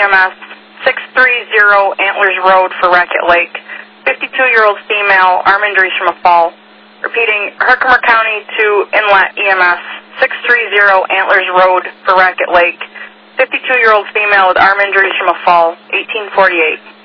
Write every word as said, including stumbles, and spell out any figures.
M S, six thirty Antlers Road for Racket Lake. fifty-two-year-old female, arm injuries from a fall. Repeating, Herkimer County to Inlet E M S, six thirty Antlers Road for Racket Lake. fifty-two-year-old female with arm injuries from a fall, eighteen forty-eight.